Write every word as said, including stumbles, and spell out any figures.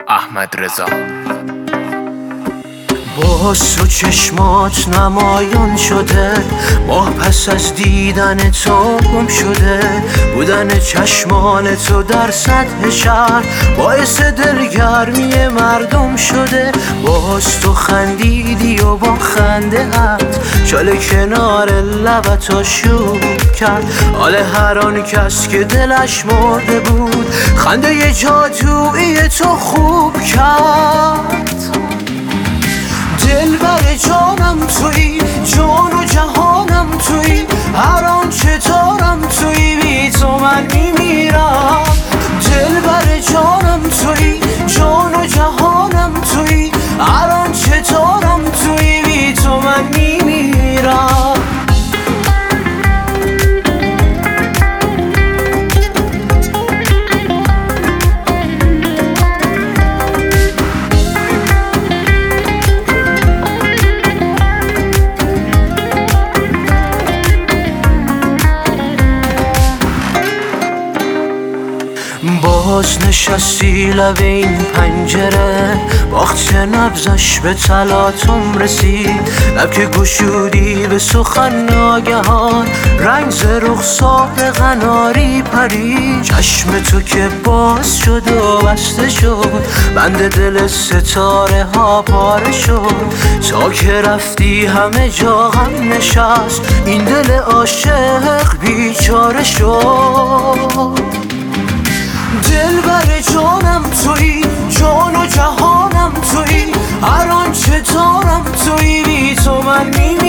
احمد رضا. باز تو چشمات نمایان شده، ماه پس از دیدن تو گم شده. بودن چشمان تو در سطح شهر باعث دلگرمی مردم شده. باز تو خندیدی و با خنده هات شال کنار لبت شروع کرد. حال هر آن کس که دلش مرده بود خنده ی جادویی تو خوب کرد. دلبر جانم تویی، جان و جهانم تویی، هر آنچه دارم تویی، بی تو من میمیرم. دلبر جانم تویی، جان و جهانم تویی، هر آنچه دارم تویی، بی تو من میمیرم. باز نشستی لب این پنجره، وقت نبضش به طلاتم رسید. لب که گشودی به سخن ناگهان، رنگ ز رخسار قناری پرید. چشم تو که باز شد و بسته شد، بند دل ستاره ها پاره شد. تا که رفتی همه جا غم نشست، این دل عاشق بیچاره شد. دلبر جانم تویی، جان و جهانم تویی، هر آنچه دارم تویی، بی تو من میمیرم.